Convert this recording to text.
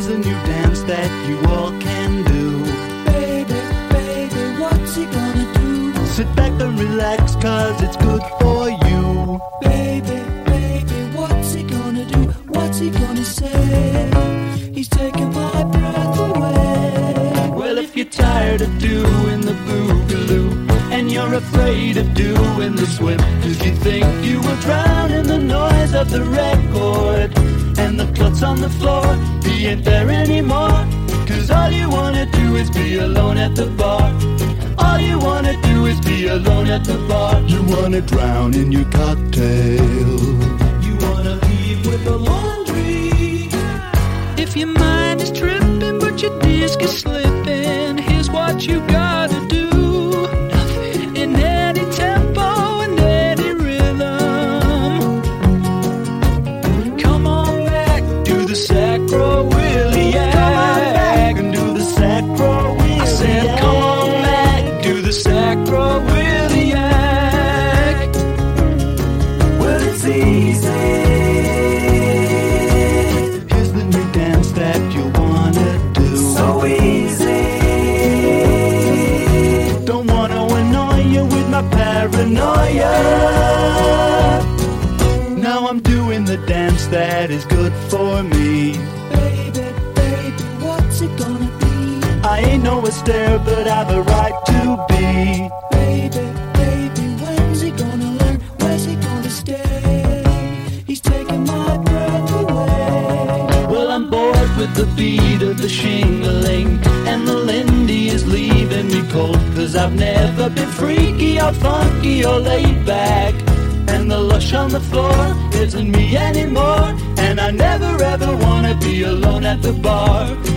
Here's a new dance that you all can do. Baby, baby, what's he gonna do? Sit back and relax, cause it's good for you. Baby, baby, what's he gonna do? What's he gonna say? He's taking my breath away. Well, if you're tired of doing the boogaloo, and you're afraid of doing the swim, 'cause you think you will drown in the noise of the record, and the clots on the floor, he ain't there anymore. 'Cause all you wanna do is be alone at the bar. All you wanna do is be alone at the bar. You wanna drown in your cocktail. You wanna leave with the laundry. If your mind is tripping but your disc is slipping, here's what you gotta do. In any tempo and any rhythm, come on back, do the sacro-williac. Come on back and do the sacro-williac. I said come on back, do the sacro-williac. Well, it's easy. Here's the new dance that you wanna do. So easy. Don't wanna annoy you with my paranoia. Now I'm doing the dance that is good for me. Baby, baby, what's it gonna be? I ain't no Astaire, but I've a right to be. Baby, baby, when's he gonna learn? Where's he gonna stay? He's taking my breath away. Well, I'm bored with the beat of the shingling, and the Lindy is leaving me cold. 'Cause I've never been freaky or funky or laid back, and the lush on the floor isn't me anymore. And I never ever wanna be alone at the bar.